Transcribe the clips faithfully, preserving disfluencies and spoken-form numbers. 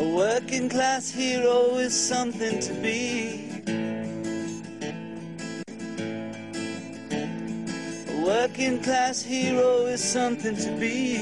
A working class hero is something to be. A working class hero is something to be.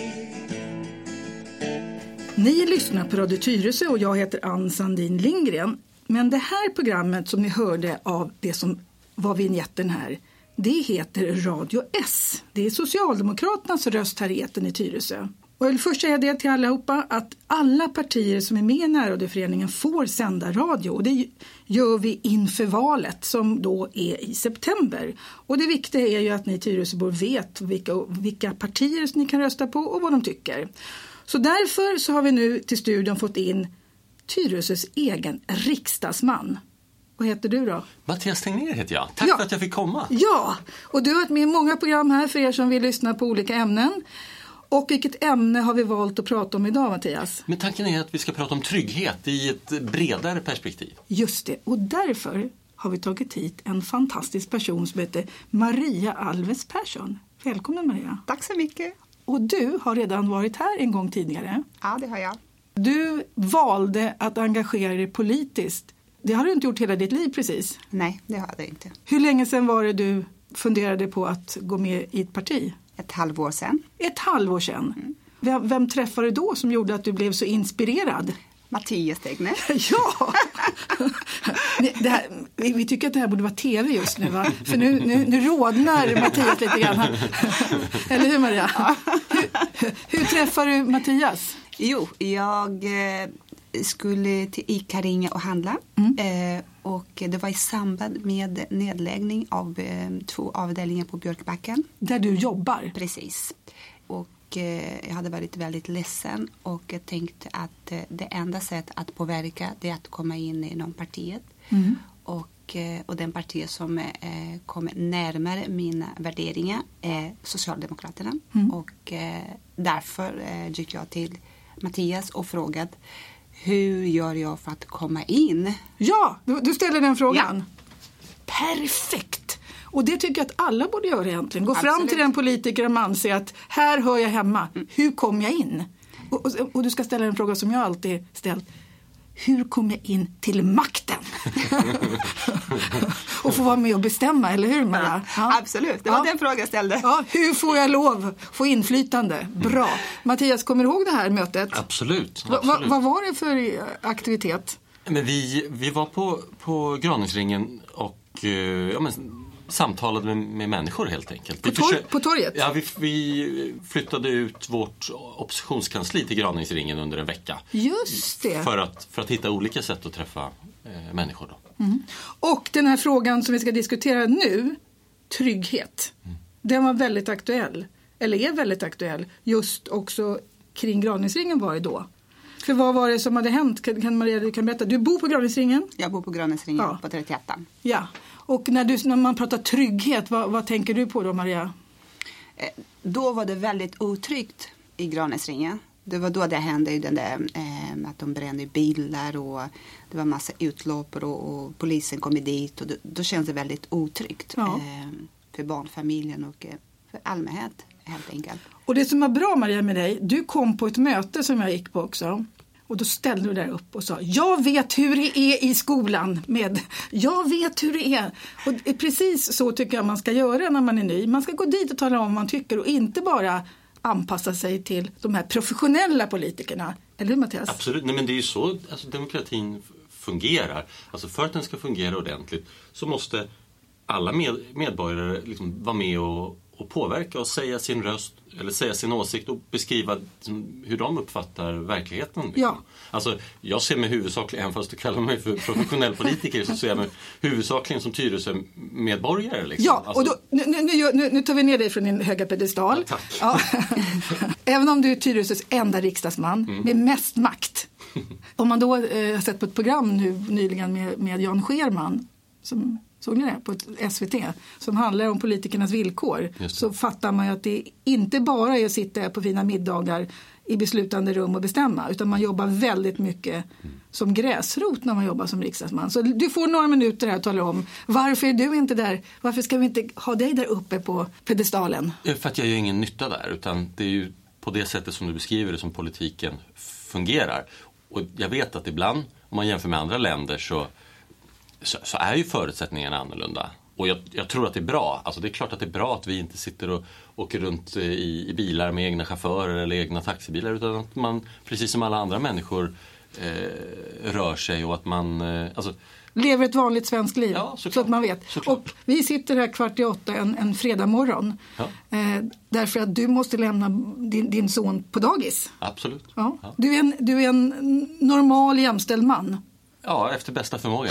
Ni lyssnar på Radio Tyresö och jag heter Ann Sandin Lindgren. Men det här programmet som ni hörde av det som var vignetten här, det heter Radio S. Det är Socialdemokraternas röst här i etern i Tyresö. Och jag vill först säga det till allihopa att alla partier som är med i närradioföreningen får sända radio. Och det gör vi inför valet som då är i september. Och det viktiga är ju att ni Tyresöbor vet vilka, vilka partier som ni kan rösta på och vad de tycker. Så därför så har vi nu till studion fått in Tyresös egen riksdagsman. Vad heter du då? Mattias Tegnér heter jag. Tack ja. för att jag fick komma. Ja, och du har varit med i många program här för er som vill lyssna på olika ämnen. Och vilket ämne har vi valt att prata om idag, Mattias? Men tanken är att vi ska prata om trygghet i ett bredare perspektiv. Just det, och därför har vi tagit hit en fantastisk person som heter Maria Alves Persson. Välkommen Maria. Tack så mycket. Och du har redan varit här en gång tidigare. Ja, det har jag. Du valde att engagera dig politiskt. Det har du inte gjort hela ditt liv precis. Nej, det har jag inte. Hur länge sedan var det du funderade på att gå med i ett parti? Ett halvår sedan. Ett halvår sedan? Mm. Vem, vem träffade du då som gjorde att du blev så inspirerad? Mattias Tegnér. Ja! det här, vi, vi tycker att det här borde vara tv just nu, va? För nu, nu, nu rådnar Mattias lite grann. Eller hur Maria? Ja. Hur, hur träffar du Mattias? Jo, jag eh, skulle till Ica ringa och handla. Mm. Eh, och det var i samband med nedläggning av eh, två avdelningar på Björkbacken. Där du jobbar? Precis. Och eh, jag hade varit väldigt ledsen och jag tänkte att eh, det enda sättet att påverka det är att komma in i någon partiet. Mm. Och, eh, och den partiet som eh, kommer närmare mina värderingar är Socialdemokraterna. Mm. Och eh, därför eh, gick jag till Mattias och frågade hur gör jag för att komma in? Ja, du, du ställer den frågan. Ja. Perfekt! Och det tycker jag att alla borde göra egentligen. Gå Absolut. Fram till den politiker man ser att här hör jag hemma. Mm. Hur kom jag in? Och, och, och du ska ställa en fråga som jag alltid ställt. Hur kom jag in till makten? Och få vara med och bestämma, eller hur Maria? Ja, absolut, det var ja. den frågan jag ställde. Ja, hur får jag lov få inflytande? Bra. Mattias, kommer du ihåg det här mötet? Absolut. Va, va, vad var det för aktivitet? Men vi, vi var på, på Graningsringen och ja, men, samtalade med, med människor helt enkelt. På, tor- försökte, på torget? Ja, vi, vi flyttade ut vårt oppositionskansli till Graningsringen under en vecka. Just det. För att, för att hitta olika sätt att träffa eh, människor då. Mm. Och den här frågan som vi ska diskutera nu, trygghet. Mm. Den var väldigt aktuell. Eller är väldigt aktuell. Just också kring Graningsringen var det då. För vad var det som hade hänt? Kan, kan Maria, du kan berätta. Du bor på Graningsringen? Jag bor på Graningsringen ja. på trettioett. Ja. Och när, du, när man pratar trygghet, vad, vad tänker du på då, Maria? Eh, då var det väldigt otryggt i Graningsringen. Det var då det hände den där, eh, att de brände bilar och det var massa utlopp och, och polisen kom dit. Och då, då kändes det väldigt otryggt ja. eh, för barnfamiljen och eh, för allmänhet helt enkelt. Och det som var bra Maria med dig, du kom på ett möte som jag gick på också. Och då ställde du där upp och sa, jag vet hur det är i skolan med, jag vet hur det är. Och precis så tycker jag man ska göra när man är ny. Man ska gå dit och tala om vad man tycker och inte bara anpassa sig till de här professionella politikerna. Eller hur Mattias? Absolut, nej men det är ju så alltså, demokratin fungerar. Alltså för att den ska fungera ordentligt så måste alla med, medborgare liksom vara med och och påverka och säga sin röst eller säga sin åsikt och beskriva hur de uppfattar verkligheten. Liksom. Ja. Alltså, jag ser mig huvudsakligen, även fast du kallar mig för professionell politiker, så ser jag mig huvudsakligen som Tyresö-medborgare. Liksom. Ja, alltså, och då, nu, nu, nu, nu tar vi ner dig från din höga pedestal. Ja, tack. Ja. Även om du är Tyresös enda riksdagsman mm. med mest makt. Om man då eh, har sett på ett program nu nyligen med, med Jan Scherman som... såg ni det på ett S V T som handlar om politikernas villkor så fattar man ju att det inte bara är att sitta på fina middagar i beslutande rum och bestämma utan man jobbar väldigt mycket mm. som gräsrot när man jobbar som riksdagsman. Så du får några minuter här att tala om varför är du inte där? Varför ska vi inte ha dig där uppe på pedestalen? För att jag gör ingen nytta där utan det är ju på det sättet som du beskriver det som politiken fungerar. och jag vet att ibland, om man jämför med andra länder så, så, så är ju förutsättningarna annorlunda. Och jag, jag tror att det är bra. Alltså det är klart att det är bra att vi inte sitter och åker runt i, i bilar med egna chaufförer eller egna taxibilar, utan att man, precis som alla andra människor, eh, rör sig och att man... Eh, alltså, lever ett vanligt svenskt liv, ja, så att man vet. Såklart. Och vi sitter här kvart i åtta en, en fredag morgon. Ja. Eh, därför att du måste lämna din, din son på dagis. Absolut. Ja. Ja. Du, är en, du är en normal jämställd man. Ja, efter bästa förmåga.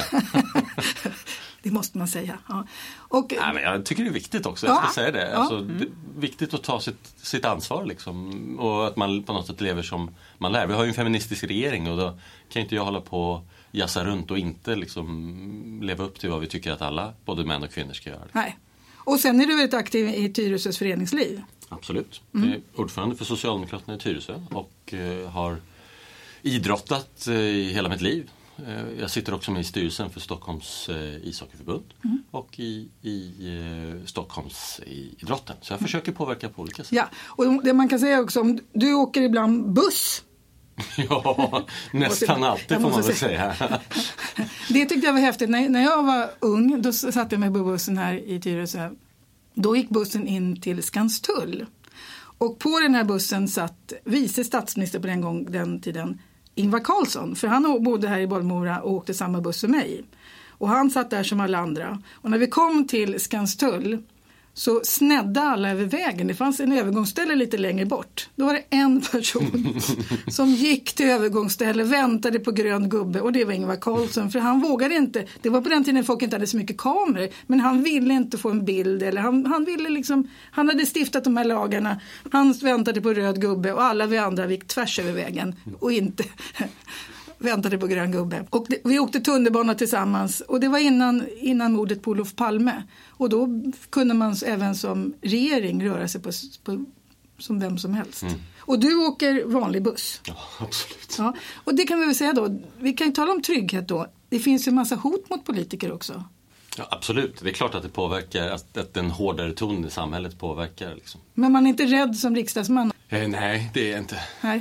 Det måste man säga. Ja. Och, Nej, men jag tycker det är viktigt också, jag ska ja. säga det. Ja. Alltså, Mm. det är viktigt att ta sitt, sitt ansvar liksom. Och att man på något sätt lever som man lär. Vi har ju en feministisk regering och då kan inte jag hålla på och jassa runt och inte liksom leva upp till vad vi tycker att alla, både män och kvinnor, ska göra. Nej. Och sen är du väldigt aktiv i Tyresös föreningsliv. Absolut. Mm. Jag är ordförande för Socialdemokraterna i Tyresö och eh, har idrottat eh, i hela mitt liv. Eh, jag sitter också med i styrelsen för Stockholms eh, ishockeyförbund mm. och i, i eh, Stockholms i idrotten. Så jag mm. försöker påverka på olika sätt. Ja, och det man kan säga också, om du åker ibland buss. Ja, nästan alltid får man väl säga. Det tyckte jag var häftigt. När, när jag var ung, då satt jag med på bussen här i Tyresö. Då gick bussen in till Skanstull. Och på den här bussen satt vice statsminister på den, gång, den tiden, Ingvar Carlsson. För han bodde här i Bollmora och åkte samma buss som mig. Och han satt där som alla andra. Och när vi kom till Skanstull så snedde alla över vägen. Det fanns en övergångsställe lite längre bort. Då var det en person som gick till övergångsställe, väntade på grön gubbe, och det var Ingvar Carlsson. För han vågade inte, det var på den tiden folk inte hade så mycket kameror, men han ville inte få en bild. Eller han, han ville liksom, han hade stiftat de här lagarna. Han väntade på röd gubbe och alla vi andra gick tvärs över vägen och inte... väntade på grön gubbe. Och det, vi åkte tunnelbana tillsammans. Och det var innan, innan mordet på Olof Palme. Och då kunde man även som regering röra sig på, på, som vem som helst. Mm. Och du åker vanlig buss. Ja, absolut. Ja, och det kan vi väl säga då. Vi kan ju tala om trygghet då. Det finns ju en massa hot mot politiker också. Ja, absolut. Det är klart att det påverkar, att, att den hårdare ton i samhället påverkar. Liksom. Men man är inte rädd som riksdagsman? Eh, nej, det är inte. Nej.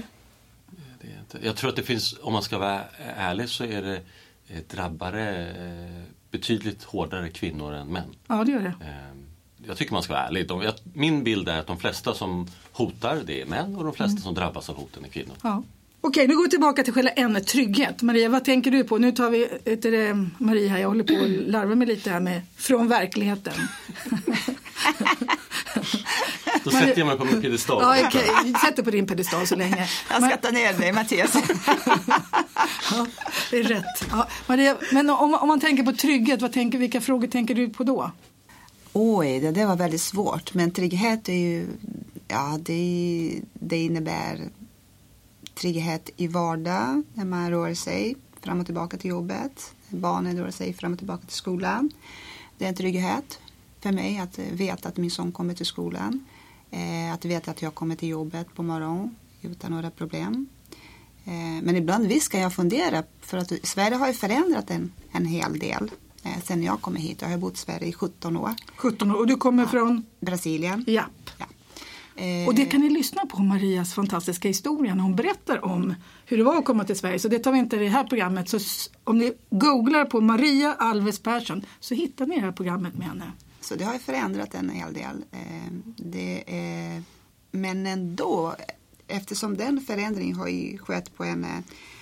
Jag tror att det finns, om man ska vara ärlig, så är det drabbare betydligt hårdare kvinnor än män. Ja, det gör det. Jag tycker man ska vara ärlig. De, jag, min bild är att de flesta som hotar, det är män, och de flesta mm. som drabbas av hoten är kvinnor. Ja. Okej, nu går vi tillbaka till själva ämnet trygghet. Maria, vad tänker du på? Nu tar vi, heter det, Maria här, jag håller på att larva mig lite här med från verkligheten. Då sätter jag mig på min pedestal. Ja, okej. Okay. Sätter på din pedestal så länge. Jag ska ta ner dig, Mattias. Ja, det är rätt. Ja, Maria, men om, om man tänker på trygghet, vad tänker, vilka frågor tänker du på då? Oj, det, det var väldigt svårt. Men trygghet är ju, ja, det, det innebär trygghet i vardag, när man rör sig fram och tillbaka till jobbet. Barnen rör sig fram och tillbaka till skolan. Det är en trygghet för mig att veta att min son kommer till skolan. Eh, att veta att jag kommer till jobbet på morgonen utan några problem. Eh, men ibland visst kan jag fundera, för att Sverige har ju förändrat en, en hel del eh, sen jag kom hit. Jag har bott i Sverige i sjutton år. sjutton år, och du kommer ja. från? Brasilien. Ja. ja. Eh, och det kan ni lyssna på, Marias fantastiska historia, när hon berättar om hur det var att komma till Sverige. Så det tar vi inte i det här programmet. Så om ni googlar på Maria Alves Persson så hittar ni det här programmet med henne. Så det har förändrat en hel del. Det är, men ändå, eftersom den förändringen har ju skett på en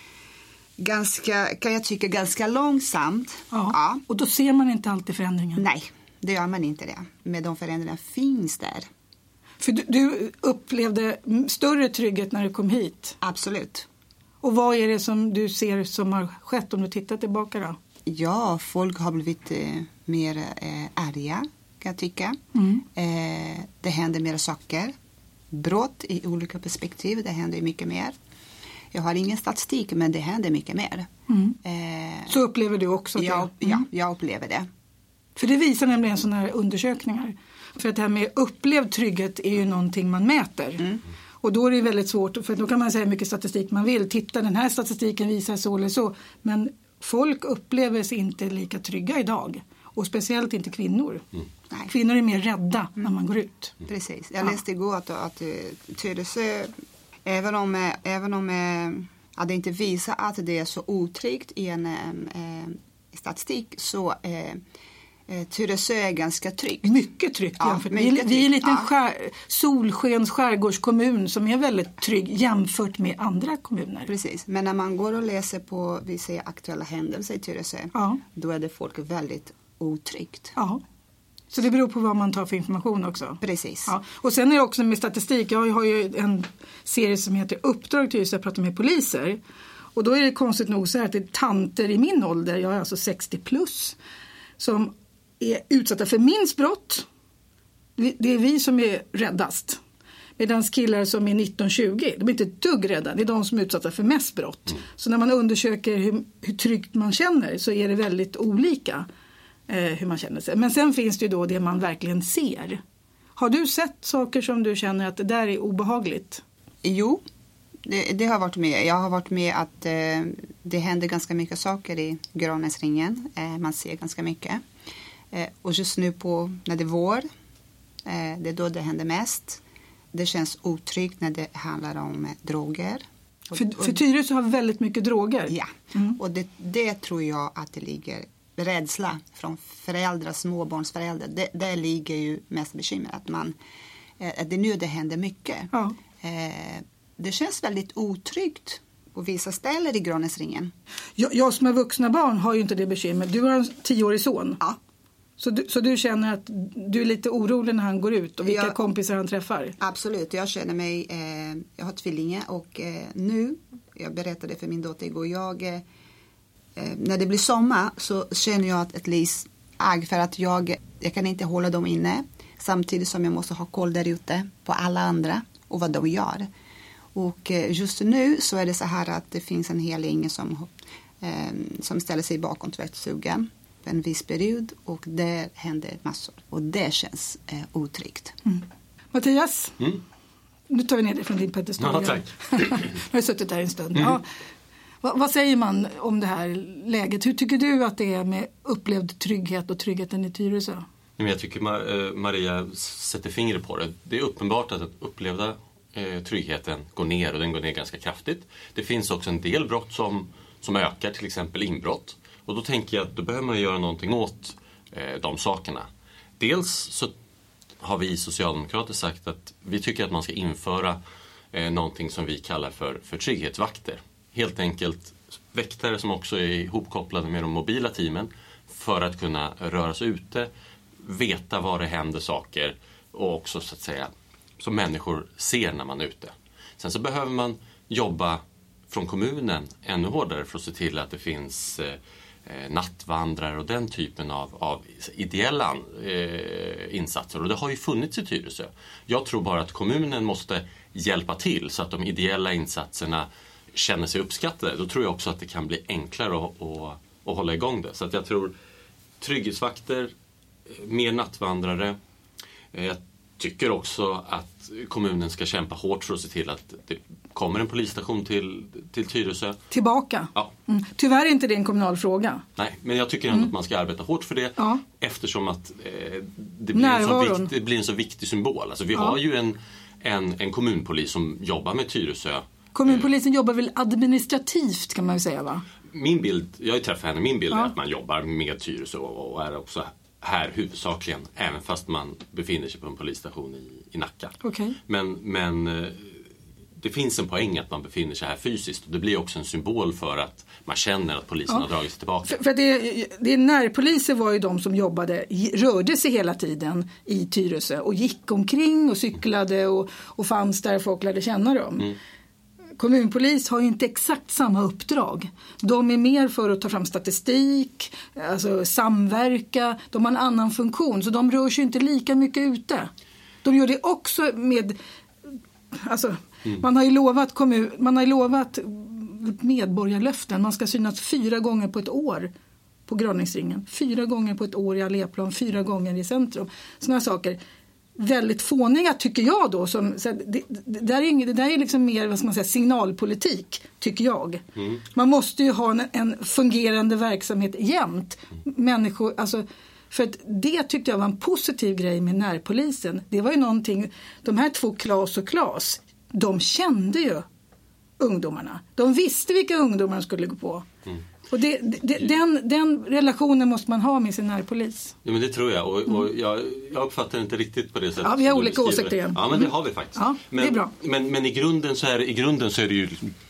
ganska, kan jag tycka, ganska långsamt. Ja, ja. Och då ser man inte alltid förändringen. Nej, det gör man inte det. Men de förändringarna finns där. För du, du upplevde större trygghet när du kom hit? Absolut. Och vad är det som du ser som har skett om du tittar tillbaka då? Ja, folk har blivit eh, mer eh, arga, kan jag tycka. Mm. Eh, det händer mer saker. Brott i olika perspektiv, det händer mycket mer. Jag har ingen statistik, men det händer mycket mer. Mm. Eh, Så upplever du också det? Ja, mm. ja, jag upplever det. För det visar nämligen sådana här undersökningar. För att det här med upplevd trygghet är ju någonting man mäter. Mm. Och då är det väldigt svårt, för då kan man säga hur mycket statistik man vill. Titta, den här statistiken visar så eller så. Men folk upplever sig inte lika trygga idag. Och speciellt inte kvinnor. Mm. Kvinnor är mer rädda mm. när man går ut. Precis. Jag läste igår att, att Tyresö, även om, även om att det inte visar att det är så otryggt i en eh, statistik, så eh, Tyresö är ganska tryggt. Mycket tryggt. Ja, jämfört. Vi, vi är en liten ja. skär, solskens skärgårdskommun som är väldigt trygg jämfört med andra kommuner. Precis, men när man går och läser på vi säger, aktuella händelser i Tyresö, ja. då är det folk väldigt otryggt. Ja. Så det beror på vad man tar för information också. Precis. Ja. Och sen är det också med statistik. Jag har ju en serie som heter Uppdrag Tyresö, jag pratar med poliser. Och då är det konstigt nog så här att det är tanter i min ålder, jag är alltså sextio plus, som är utsatta för minst brott. Det är vi som är räddast. Medan killar som är nitton tjugo, de är inte ett dugg rädda. Det är de som är utsatta för mest brott. Mm. Så när man undersöker hur, hur tryggt man känner så är det väldigt olika eh, hur man känner sig. Men sen finns det ju då det man verkligen ser. Har du sett saker som du känner att det där är obehagligt? Jo, det, det har varit med. Jag har varit med att eh, det händer ganska mycket saker i Granäsringen. Eh, man ser ganska mycket. Eh, och just nu på, när det är vår, eh, det är då det händer mest. Det känns otryggt när det handlar om eh, droger. Och, för, för Tyresö har väldigt mycket droger. Ja, mm. och det, det tror jag att det ligger rädsla från föräldrar, småbarnsföräldrar. Det, det ligger ju mest bekymmer att man, eh, det är nu det händer mycket. Ja. Eh, det känns väldigt otryggt på vissa ställen i Granäsringen. Jag, jag som är vuxna barn har ju inte det bekymmer. Du har en tioårig son. Ja. Så du, så du känner att du är lite orolig när han går ut och vilka jag, kompisar han träffar? Absolut, jag känner mig, eh, jag har tvillingar och eh, nu, jag berättade för min dotter igår, jag, eh, när det blir sommar så känner jag att ett lis agg för att jag, jag kan inte hålla dem inne samtidigt som jag måste ha koll där ute på alla andra och vad de gör. Och eh, just nu så är det så här att det finns en hel gäng som, eh, som ställer sig bakom tvättstugan en viss period och det händer massor. Och det känns eh, otryggt. Mm. Mattias, mm. nu tar vi ner dig från din pedestal. Ja, tack. Du har suttit där en stund. Mm. Ja. Va, vad säger man om det här läget? Hur tycker du att det är med upplevd trygghet och tryggheten i Tyresö? Jag tycker Maria sätter fingret på det. Det är uppenbart att den upplevda eh, tryggheten går ner och den går ner ganska kraftigt. Det finns också en del brott som, som ökar, till exempel inbrott. Och då tänker jag att då behöver man göra någonting åt eh, de sakerna. Dels så har vi socialdemokrater sagt att vi tycker att man ska införa eh, någonting som vi kallar för, för trygghetsvakter. Helt enkelt väktare som också är ihopkopplade med de mobila teamen för att kunna röra sig ute, veta var det händer saker och också så att säga som människor ser när man är ute. Sen så behöver man jobba från kommunen ännu hårdare för att se till att det finns eh, nattvandrare och den typen av, av ideella eh, insatser. Och det har ju funnits i Tyresö. Jag tror bara att kommunen måste hjälpa till så att de ideella insatserna känner sig uppskattade. Då tror jag också att det kan bli enklare att, att, att hålla igång det. Så att jag tror trygghetsvakter, mer nattvandrare. Jag tycker också att kommunen ska kämpa hårt för att se till att det kommer en polisstation till, till Tyresö. Tillbaka? Ja. Mm. Tyvärr är inte det en kommunal fråga. Nej, men jag tycker ändå mm. att man ska arbeta hårt för det. Ja. Eftersom att eh, det, blir en så vikt, det blir en så viktig symbol. Alltså, vi ja. har ju en, en, en kommunpolis som jobbar med Tyresö. Kommunpolisen eh, jobbar väl administrativt kan man ju säga, va? Min bild, jag har ju träffat henne, min bild ja. är att man jobbar med Tyresö och, och är också här huvudsakligen, även fast man befinner sig på en polisstation i, i Nacka. Okay. Men, men det finns en poäng att man befinner sig här fysiskt. Och det blir också en symbol för att man känner att polisen ja. har dragit sig tillbaka. För, för det, det närpoliser var ju de som jobbade, rörde sig hela tiden i Tyresö och gick omkring och cyklade och, och fanns där folk lärde känna dem. Mm. Kommunpolis har ju inte exakt samma uppdrag. De är mer för att ta fram statistik, alltså samverka. De har en annan funktion, så de rör sig inte lika mycket ute. De gör det också med... Alltså, mm. man har ju lovat, kommun, man har ju lovat medborgarlöften. Man ska synas fyra gånger på ett år på Granäsringen. Fyra gånger på ett år i Alléplan, fyra gånger i centrum. Sådana saker. Väldigt fåniga tycker jag då. Som, så det, det, där är, det där är liksom mer vad ska man säga, signalpolitik tycker jag. Mm. Man måste ju ha en, en fungerande verksamhet jämt. Människor, alltså, för att det tyckte jag var en positiv grej med närpolisen. Det var ju någonting, de här två Claes och Claes, de kände ju ungdomarna. De visste vilka ungdomar de skulle gå på. Mm. Och det, det, den, den relationen måste man ha med sin närpolis. Ja, men det tror jag. Och, och jag, jag uppfattar inte riktigt på det sättet. Ja, vi har olika åsikter igen. Ja, men det har vi faktiskt. Ja, men, det är bra. Men, men i, grunden så är, i grunden så är det ju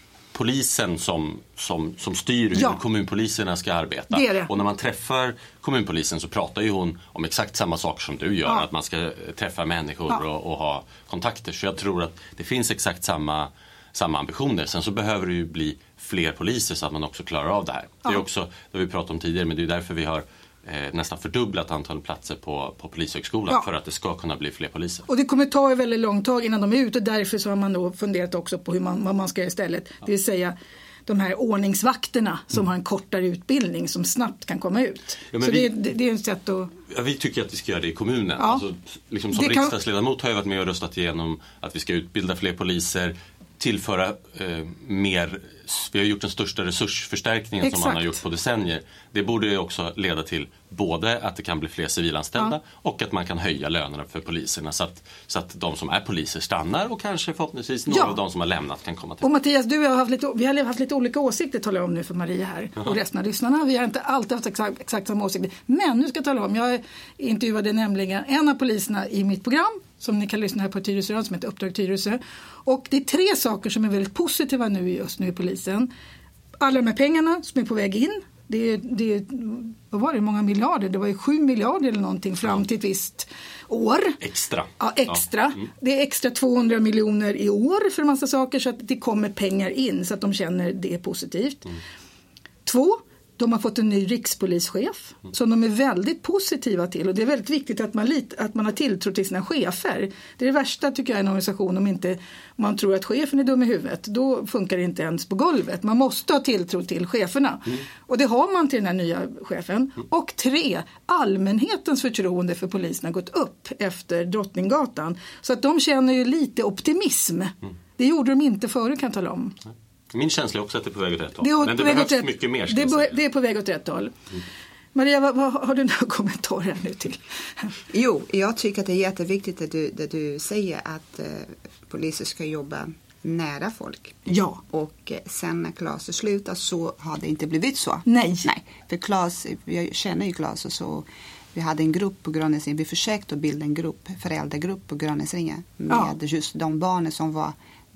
polisen som, som, som styr hur ja. kommunpoliserna ska arbeta. Det är det. Och när man träffar kommunpolisen så pratar ju hon om exakt samma saker som du gör. Ja. Att man ska träffa människor ja. och, och ha kontakter. Så jag tror att det finns exakt samma, samma ambitioner. Sen så behöver det ju bli fler poliser så att man också klarar av det här. Ja. Det är också, det har vi pratat om tidigare, men det är därför vi har eh, nästan fördubblat antalet platser på, på polishögskolan. Ja. För att det ska kunna bli fler poliser. Och det kommer ta ett väldigt långt tag innan de är ute. Därför så har man då funderat också på hur man, vad man ska göra istället. Ja. Det vill säga de här ordningsvakterna som mm. har en kortare utbildning som snabbt kan komma ut. Ja, så vi, det, det är ett sätt att... Ja, vi tycker att vi ska göra det i kommunen. Ja. Alltså, liksom som det riksdagsledamot har jag varit med och röstat igenom att vi ska utbilda fler poliser, tillföra eh, mer. Vi har gjort den största resursförstärkningen Exakt. Som man har gjort på decennier. Det borde också leda till både att det kan bli fler civilanställda ja. Och att man kan höja lönerna för poliserna så att, så att de som är poliser stannar och kanske förhoppningsvis några ja. Av de som har lämnat kan komma till. Och Mattias, du har haft lite, vi har haft lite olika åsikter, talar jag om nu för Maria här ja. Och resten av lyssnarna. Vi har inte alltid haft exakt, exakt samma åsikter. Men nu ska jag tala om, jag intervjuade nämligen en av poliserna i mitt program som ni kan lyssna här på Tyresö, som heter Uppdrag Tyresö. Och det är tre saker som är väldigt positiva nu just nu i polisen. Alla de här pengarna som är på väg in, det är, det är vad var det, många miljarder? Det var ju sju miljarder eller någonting fram till ett visst år. Extra. Ja, extra. Ja. Mm. Det är extra tvåhundra miljoner i år för en massa saker så att det kommer pengar in så att de känner det är positivt. Mm. Två, de har fått en ny rikspolischef mm. som de är väldigt positiva till. Och det är väldigt viktigt att man, lit, att man har tilltro till sina chefer. Det är det värsta tycker jag i en organisation om inte om man tror att chefen är dum i huvudet. Då funkar det inte ens på golvet. Man måste ha tilltro till cheferna. Mm. Och det har man till den här nya chefen. Mm. Och tre, allmänhetens förtroende för polisen har gått upp efter Drottninggatan. Så att de känner ju lite optimism. Mm. Det gjorde de inte förut kan jag tala om. Mm. Min känsla är också att det är på väg åt rätt håll. Det är, men det behövs rätt, mycket mer. Det är, det är på väg åt rätt håll. Mm. Maria, vad, vad, har du några kommentarer nu till? Jo, jag tycker att det är jätteviktigt att du, att du säger att eh, poliser ska jobba nära folk. Ja. Och eh, sen när Claes slutar så har det inte blivit så. Nej. Nej, för Claes, jag känner ju Claes och så. Vi hade en grupp på Grönäsringen. Vi försökte att bilda en grupp, föräldragrupp på Grönäsringen. Med ja. Just de barnen som var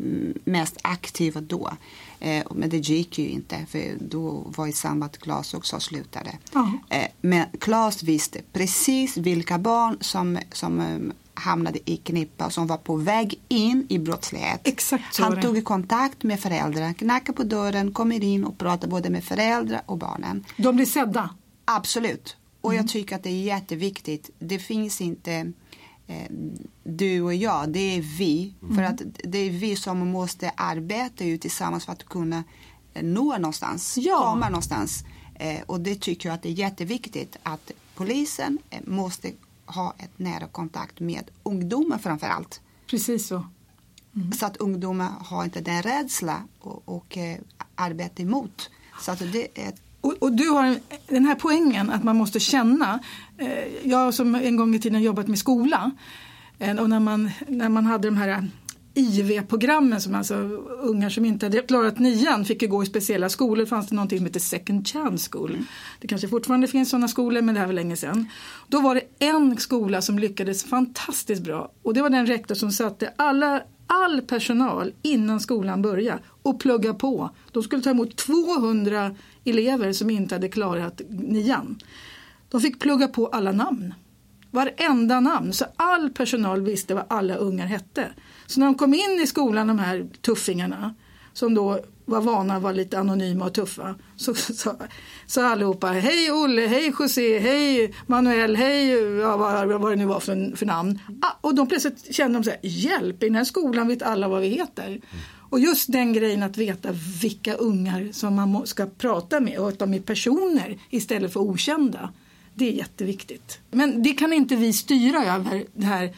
mest aktiva då. Eh, men det gick ju inte. För då var i samband att Claes också slutade. Ja. Eh, men Claes visste precis vilka barn som, som um, hamnade i knippa. Som var på väg in i brottslighet. Exakt så. Han tog kontakt med föräldrar. Knackade på dörren, kommer in och pratade både med föräldrar och barnen. De blir sedda. Absolut. Och Mm. jag tycker att det är jätteviktigt. Det finns inte eh, du och jag, det är vi. Mm. För att det är vi som måste arbeta ju tillsammans för att kunna eh, nå någonstans. Ja. Komma någonstans. Eh, och det tycker jag att det är jätteviktigt att polisen eh, måste ha ett nära kontakt med ungdomar framför allt. Precis så. Mm. Så att ungdomar har inte den rädsla och, och eh, arbeta emot. Så att det är Och, och du har den här poängen att man måste känna. Eh, jag som en gång i tiden jobbat med skola. Eh, och när man, när man hade de här I V-programmen som alltså ungar som inte hade klarat nian fick ju gå i speciella skolor. Fanns det någonting som heter Second Chance School. Mm. Det kanske fortfarande finns sådana skolor men det här var länge sedan. Då var det en skola som lyckades fantastiskt bra. Och det var den rektor som satte alla all personal innan skolan började och plugga på. De skulle ta emot tvåhundra elever som inte hade klarat nian. De fick plugga på alla namn. Varenda namn. Så all personal visste vad alla ungar hette. Så när de kom in i skolan, de här tuffingarna, som då var vana att vara lite anonyma och tuffa, så sa så allihopa, hej Olle, hej José, hej Manuel, hej, ja, vad, vad det nu var för, för namn. Ah, och de plötsligt kände de så här, hjälp, i den här skolan vet alla vad vi heter. Mm. Och just den grejen att veta vilka ungar som man ska prata med och att de är personer istället för okända, det är jätteviktigt. Men det kan inte vi styra över det här,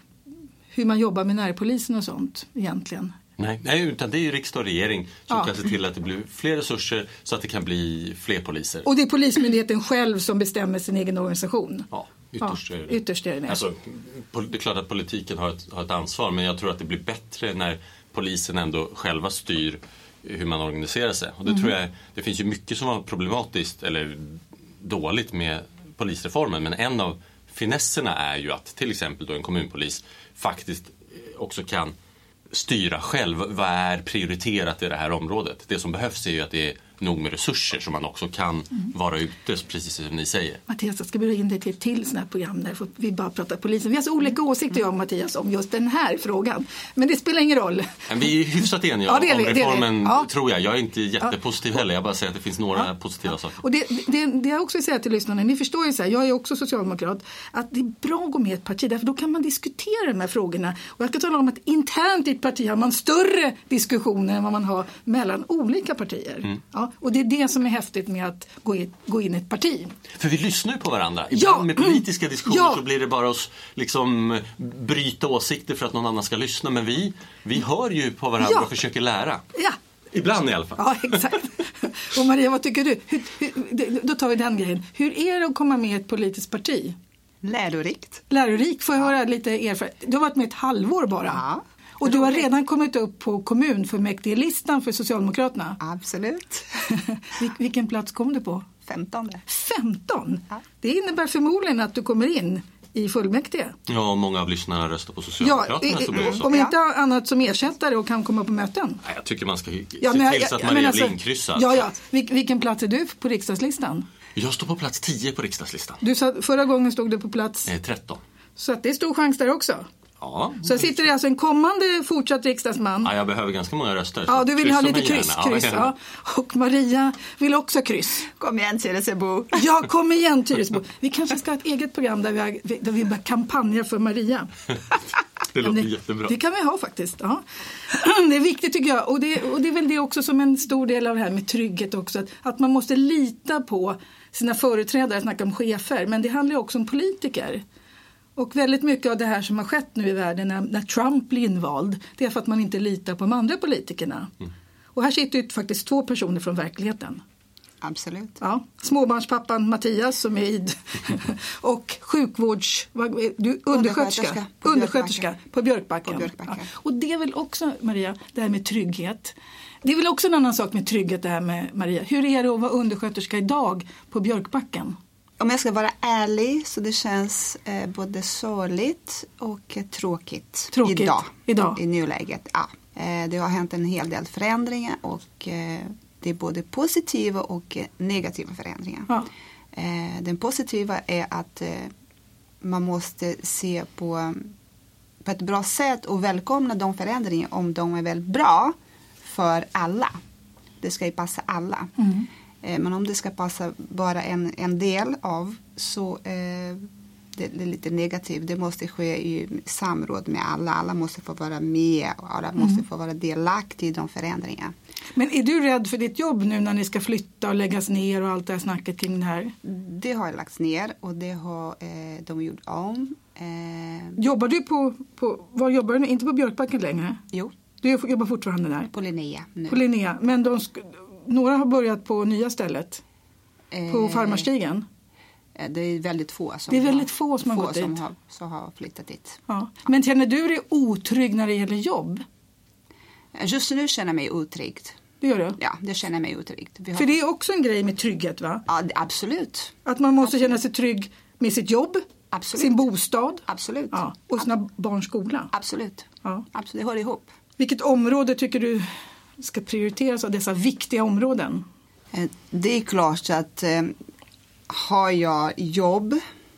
hur man jobbar med närpolisen och sånt egentligen. Nej, nej, utan det är ju riksdag och regering som Ja. kan se till att det blir fler resurser så att det kan bli fler poliser. Och det är polismyndigheten själv som bestämmer sin egen organisation. Ja, ytterst Ja, är det. ytterst är det. Alltså, det är klart att politiken har ett, har ett ansvar, men jag tror att det blir bättre när polisen ändå själva styr hur man organiserar sig. Och det mm. tror jag, det finns ju mycket som var problematiskt eller dåligt med polisreformen, men en av finesserna är ju att till exempel då en kommunpolis faktiskt också kan styra själv vad är prioriterat i det här området. Det som behövs är ju att det är nog med resurser som man också kan mm. vara ute, precis som ni säger. Mattias, jag ska bjuda in dig till ett till sån här program där vi bara pratar polisen. Vi har så olika åsikter jag och Mattias om just den här frågan. Men det spelar ingen roll. Men vi är hyfsat eniga ja, det är om vi, reformen, det är ja. tror jag. Jag är inte jättepositiv ja. heller. Jag bara säger att det finns några ja. positiva saker. Och det, det, det jag också vill säga till lyssnarna, ni förstår ju så här, jag är också socialdemokrat, att det är bra att gå med i ett parti, därför då kan man diskutera de här frågorna. Och jag ska tala om att internt i ett parti har man större diskussioner än vad man har mellan olika partier. Mm. Ja. Och det är det som är häftigt med att gå in, gå in i ett parti. För vi lyssnar ju på varandra. Ibland ja. med politiska diskussioner ja. så blir det bara att liksom bryta åsikter för att någon annan ska lyssna. Men vi, vi hör ju på varandra ja. och försöker lära. Ja. Ibland i alla fall. Ja, exakt. Och Maria, vad tycker du? Hur, hur, då tar vi den grejen. Hur är det att komma med i ett politiskt parti? Lärorikt. Lärorikt, får jag höra lite erfarenhet. Du har varit med ett halvår bara. Ja. Och du har redan kommit upp på kommunfullmäktigelistan för Socialdemokraterna. Absolut. Vil- vilken plats kom du på? femtonde. femton? Ja. Det innebär förmodligen att du kommer in i fullmäktige. Ja, många av lyssnarna röstar på Socialdemokraterna. Ja, i, i, så om inte annat som ersättare och kan komma på möten. Nej, jag tycker man ska se ja, men, till så att Maria alltså, blir inkryssad. Ja, ja. Vil- vilken plats är du på riksdagslistan? Jag står på plats tio på riksdagslistan. Du sa, förra gången stod du på plats? Eh, tretton. Så att det är stor chans där också. Ja, så sitter det alltså en kommande fortsatt riksdagsman. Ja, jag behöver ganska många röster. Ja, du vill kryss ha lite kryss. kryss ja, ja. Och Maria vill också kryss. Kom igen, Tyresöbo. Ja, kom igen, Tyresöbo. Vi kanske ska ha ett eget program där vi, har, där vi bara kampanjar för Maria. Det låter det, jättebra. Det kan vi ha faktiskt. Ja. Det är viktigt tycker jag. Och det, och det är väl det också som en stor del av det här med trygghet också. Att, att man måste lita på sina företrädare, snacka om chefer. Men det handlar också om politiker. Och väldigt mycket av det här som har skett nu i världen när, när Trump blir invald, det är för att man inte litar på de andra politikerna. Mm. Och här sitter ju faktiskt två personer från verkligheten. Absolut. Ja, småbarnspappan Mattias som är id och sjukvårds du, undersköterska, på undersköterska på Björkbacken. På Björkbacken. Ja. Och det är väl också, Maria, det här med trygghet. Det är väl också en annan sak med trygghet det här med Maria. Hur är det att vara undersköterska idag på Björkbacken? Om jag ska vara ärlig så det känns eh, både sorgligt och eh, tråkigt, tråkigt idag, idag i nuläget. Ja. Eh, det har hänt en hel del förändringar och eh, det är både positiva och eh, negativa förändringar. Ja. Eh, den positiva är att eh, man måste se på, på ett bra sätt och välkomna de förändringar om de är väldigt bra för alla. Det ska ju passa alla. Mm. Men om det ska passa bara en, en del av så eh, det, det är lite negativt. Det måste ske i samråd med alla. Alla måste få vara med och alla mm. måste få vara delaktiga i de förändringarna. Men är du rädd för ditt jobb nu när ni ska flytta och läggas ner och allt det här snacket kring det här? Det har lagts ner och det har eh, de gjort om. Eh, jobbar du på, på, var jobbar du nu? Inte på Björkbacken längre? Jo. Du jobbar fortfarande där? På Linnea nu. På Linnea, men de sk- några har börjat på nya stället. Eh, på Farmarstigen. Det är väldigt få som, det är väldigt få som har, få gått som dit. Har, som har flyttat dit. Ja. Men känner du dig otrygg när det gäller jobb? Just nu känner jag mig otrygg. Det gör du? Ja, det känner jag mig otrygg. Har... För det är också en grej med trygghet, va? Ja, det, absolut. Att man måste absolut. känna sig trygg med sitt jobb, absolut. sin bostad. Absolut. Ja, och sina barns skola. Absolut. Ja. Absolut. Det hör ihop. Vilket område tycker du ska prioriteras av dessa viktiga områden? Det är klart att eh, har jag jobb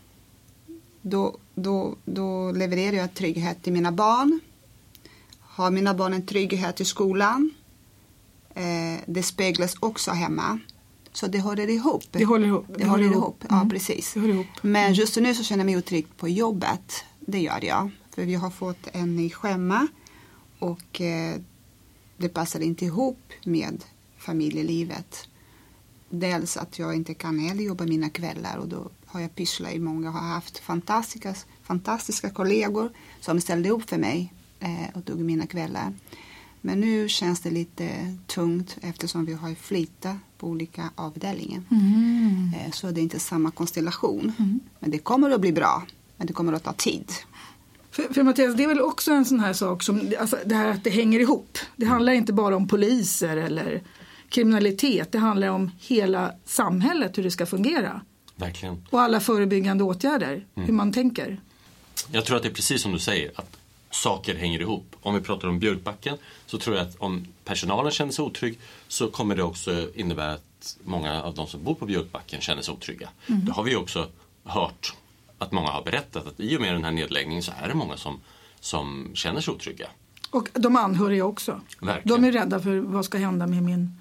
då, då, då levererar jag trygghet till mina barn. Har mina barn en trygghet i skolan, eh, det speglas också hemma. Så det håller ihop. Det håller ihop. Det, det håller ihop. ihop. Ja, mm. precis. Det håller ihop. Men just nu så känner jag mig otrygg på jobbet. Det gör jag. För vi har fått en ny schema och eh, det passar inte ihop med familjelivet. Dels att jag inte kan heller jobba mina kvällar och då har jag pysslat i många. Jag har haft fantastiska, fantastiska kollegor som ställde upp för mig eh, och tog mina kvällar. Men nu känns det lite tungt eftersom vi har flyttat på olika avdelningar. Mm. Eh, så det är inte samma konstellation. Mm. Men det kommer att bli bra. Men det kommer att ta tid. För, för Mattias, det är väl också en sån här sak som, alltså det här att det hänger ihop. Det handlar inte bara om poliser eller kriminalitet. Det handlar om hela samhället, hur det ska fungera. Verkligen. Och alla förebyggande åtgärder, mm. hur man tänker. Jag tror att det är precis som du säger, att saker hänger ihop. Om vi pratar om Björkbacken så tror jag att om personalen känner sig otrygg så kommer det också innebära att många av de som bor på Björkbacken känner sig otrygga. Mm. Det har vi också hört att många har berättat att i och med den här nedläggningen så är det många som, som känner sig otrygga. Och de anhöriga också. Verkligen. De är rädda för vad ska hända med min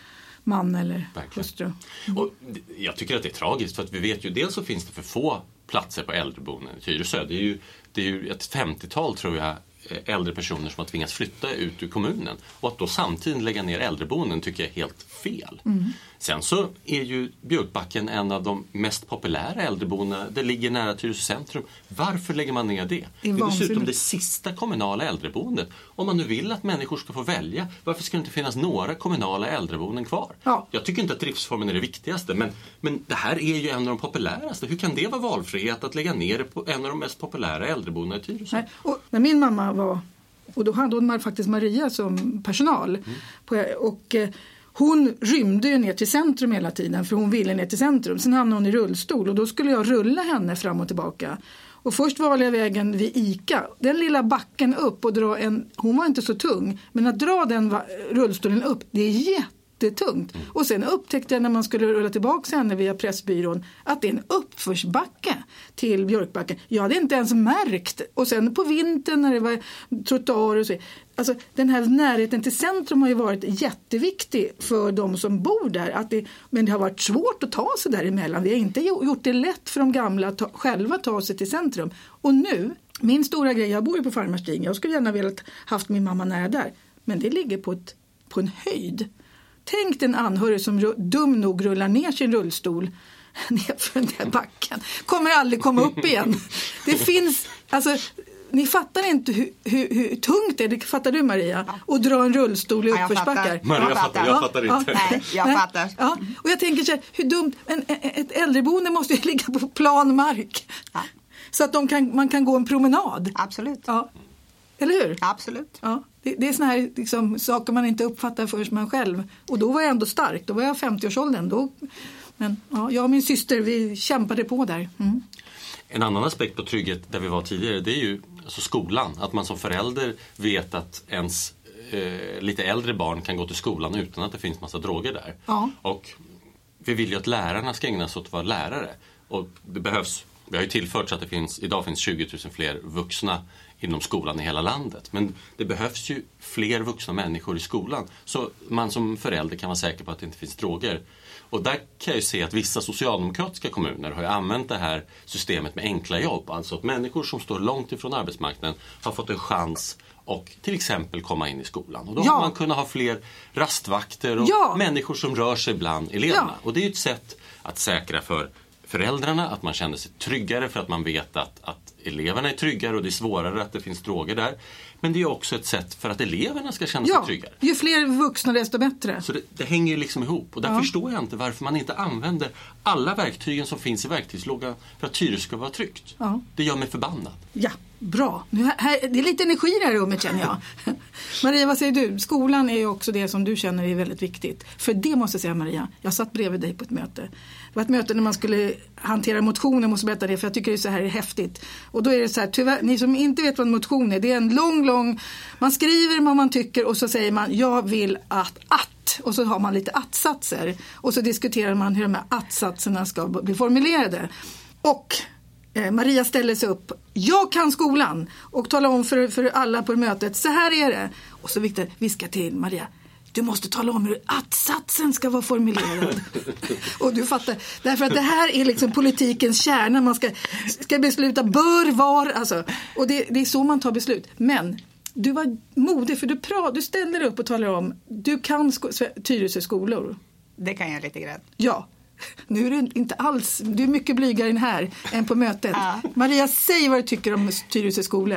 man eller hustru. Mm. Och jag tycker att det är tragiskt för att vi vet ju dels så finns det för få platser på äldreboenden i Tyresö. Det är ju, det är ju ett femtiotal tror jag äldre personer som har tvingats flytta ut ur kommunen. Och att då samtidigt lägga ner äldreboenden tycker jag är helt fel. Mm. Sen så är ju Björkbacken en av de mest populära äldreboendena. Det ligger nära Tyresö centrum. Varför lägger man ner det? Det är, det är dessutom det sista kommunala äldreboendet. Om man nu vill att människor ska få välja, varför ska det inte finnas några kommunala äldreboenden kvar? Ja. Jag tycker inte att driftsformen är det viktigaste, men, men det här är ju en av de populäraste. Hur kan det vara valfrihet att lägga ner på en av de mest populära äldreboendena i Tyresö? Nej. Och när min mamma var, och då hade hon faktiskt Maria som personal, mm. på, och hon rymde ju ner till centrum hela tiden för hon ville ner till centrum. Sen hamnade hon i rullstol och då skulle jag rulla henne fram och tillbaka. Och först valde jag vägen vid Ica. Den lilla backen upp och dra en, hon var inte så tung, men att dra den rullstolen upp, det är jättetungt. Mm. Och sen upptäckte jag när man skulle rulla tillbaka henne via Pressbyrån att det är en uppförsbacke till Björkbacken. Jag hade inte ens märkt. Och sen på vintern när det var trottoarer och så. Alltså den här närheten till centrum har ju varit jätteviktig för de som bor där. Att det, men det har varit svårt att ta sig däremellan. Vi har inte gjort det lätt för de gamla att ta, själva ta sig till centrum. Och nu, min stora grej, jag bor ju på Farmarstigen. Jag skulle gärna vilja haft min mamma nära där. Men det ligger på, ett, på en höjd. Tänk en anhörig som dum nog rullar ner sin rullstol nerför den där backen. Kommer aldrig komma upp igen. Det finns, alltså, ni fattar inte hur, hur, hur tungt det är, det fattar du Maria, ja. Att dra en rullstol i ja, uppförsbackar. Maria jag fattar, jag fattar ja, inte. Ja, nej, jag nej, fattar. Ja. Och jag tänker så här, hur dumt, en, ett äldreboende måste ju ligga på plan mark. Ja. Så att de kan, man kan gå en promenad. Absolut. Ja. Eller hur? Absolut. Ja, det, det är såna här liksom, saker man inte uppfattar förrän man själv. Och då var jag ändå stark. Då var jag femtio-årsåldern. Då, men ja, jag och min syster, vi kämpade på där. Mm. En annan aspekt på trygghet där vi var tidigare, det är ju alltså skolan. Att man som förälder vet att ens eh, lite äldre barn kan gå till skolan utan att det finns massa droger där. Ja. Och vi vill ju att lärarna ska ägna sig åt att vara lärare. Och det behövs, vi har ju tillfört så att det finns, idag finns tjugo tusen fler vuxna inom skolan i hela landet. Men det behövs ju fler vuxna människor i skolan. Så man som förälder kan vara säker på att det inte finns droger. Och där kan jag ju se att vissa socialdemokratiska kommuner har ju använt det här systemet med enkla jobb. Alltså att människor som står långt ifrån arbetsmarknaden har fått en chans och till exempel komma in i skolan. Och då ja. har man kunnat ha fler rastvakter och ja. människor som rör sig bland eleverna. Ja. Och det är ju ett sätt att säkra för föräldrarna, att man känner sig tryggare för att man vet att, att eleverna är tryggare och det är svårare att det finns droger där. Men det är också ett sätt för att eleverna ska känna ja, sig tryggare. Ju fler vuxna desto bättre. Så det, det hänger ju liksom ihop. Och där ja. förstår jag inte varför man inte använder alla verktygen som finns i verktygslådan för att Tyresö ska vara tryggt. Ja. Det gör mig förbannad. Ja, bra. Nu, här, det är lite energi i det här rummet känner jag. Maria, vad säger du? Skolan är ju också det som du känner är väldigt viktigt. För det måste jag säga Maria, jag satt bredvid dig på ett möte. Det var ett möte när man skulle hantera motioner, måste berätta det för jag tycker det är så här häftigt. Och då är det så här, tyvärr, ni som inte vet vad en motion är, det är en lång, lång, man skriver vad man tycker och så säger man, jag vill att, att, och så har man lite att-satser. Och så diskuterar man hur de här att-satserna ska bli formulerade. Och eh, Maria ställer sig upp, jag kan skolan, och talar om för, för alla på mötet, så här är det. Och så Victor viskar till Maria, du måste tala om hur att-satsen ska vara formulerad. Och du fattar, därför att det här är liksom politikens kärna. Man ska, ska besluta bör, var, alltså. Och det, det är så man tar beslut. Men du var modig för du, pra, du ställer upp och talar om, du kan sko, Tyresö skolor. Det kan jag lite grann. Ja, nu är det inte alls, du är mycket blygare än här än på mötet. Ja. Maria, säg vad du tycker om Tyresö skolor.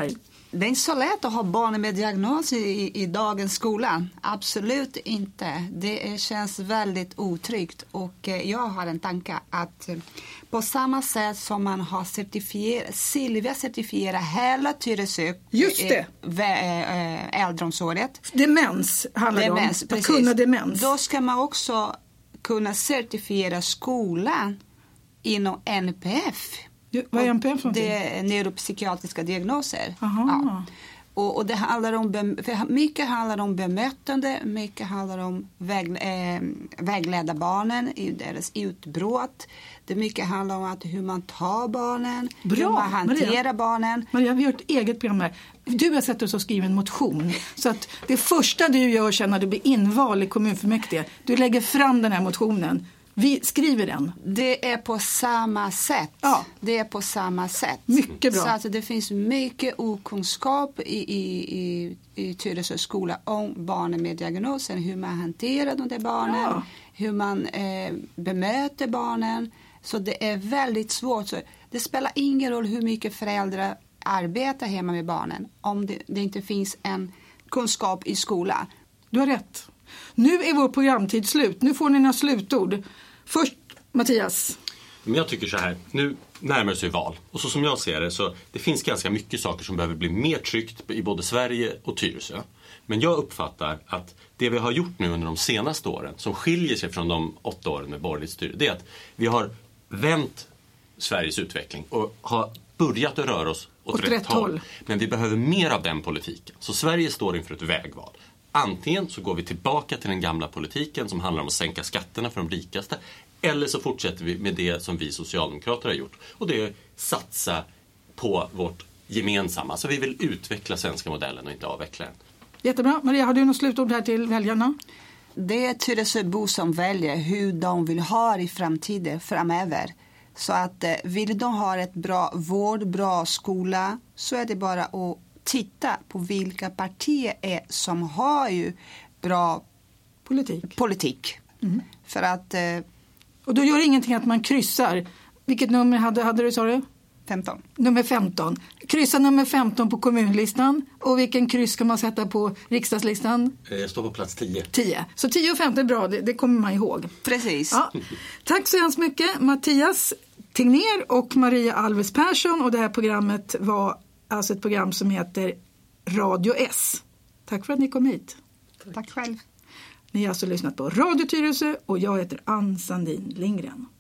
Det är inte så lätt att ha barn med diagnos i, i dagens skola. Absolut inte. Det känns väldigt otryggt. Och jag har en tanke att på samma sätt som man har certifierat, Silvia certifierar hela Tyresö Just det. äldreomsorget. Demens handlar det om. Demens, att precis. kunna demens. Då ska man också kunna certifiera skolan inom N P F. Vad är N P F för någonting? Det är neuropsykiatriska diagnoser. Aha. Ja. Och, och det handlar om, mycket handlar om bemötande, mycket handlar om väg, eh, vägleda barnen i deras utbrott. Det mycket handlar om att hur man tar barnen, Bra, hur man hanterar Maria. barnen. Maria, vi har ett eget program här. Du har sett oss och skrivit en motion. Så att det första du gör sen när du blir invald i kommunfullmäktige, du lägger fram den här motionen. Vi skriver den. Det är på samma sätt. Ja. Det är på samma sätt. Mycket bra. Så alltså det finns mycket okunskap i, i, i, i Tyresö skola om barnen med diagnosen. Hur man hanterar de där barnen. Ja. Hur man eh, bemöter barnen. Så det är väldigt svårt. Så det spelar ingen roll hur mycket föräldrar arbetar hemma med barnen. Om det, det inte finns en kunskap i skolan. Du har rätt. Nu är vår programtid slut. Nu får ni några slutord. Först Mattias. Men jag tycker så här, nu närmar sig val. Och så som jag ser det så det finns ganska mycket saker som behöver bli mer tryggt i både Sverige och Tyresö. Men jag uppfattar att det vi har gjort nu under de senaste åren som skiljer sig från de åtta åren med borgerligt styre, det är att vi har vänt Sveriges utveckling och har börjat att röra oss åt, åt rätt, rätt håll. håll. Men vi behöver mer av den politiken. Så Sverige står inför ett vägval. Antingen så går vi tillbaka till den gamla politiken som handlar om att sänka skatterna för de rikaste. Eller så fortsätter vi med det som vi socialdemokrater har gjort. Och det är satsa på vårt gemensamma. Så vi vill utveckla svenska modellen och inte avveckla den. Jättebra. Maria, har du något slutord här till väljarna? Det är Tyresöbo som väljer hur de vill ha i framtiden framöver. Så att vill de ha ett bra vård, bra skola, så är det bara att titta på vilka partier är som har ju bra politik. politik. Mm. För att... Eh, och då gör det ingenting att man kryssar. Vilket nummer hade, hade du, sa du? femton. Nummer femton. Kryssa nummer femton på kommunlistan. Och vilken kryss ska man sätta på riksdagslistan? Jag står på plats tio. tio. Så tio och femton är bra, det, det kommer man ihåg. Precis. Ja. Tack så hemskt mycket Mattias Tegnér och Maria Alves Persson. Och det här programmet var alltså ett program som heter Radio S. Tack för att ni kom hit. Tack själv. Ni har alltså lyssnat på Radio Tyresö och jag heter Ann Sandin Lindgren.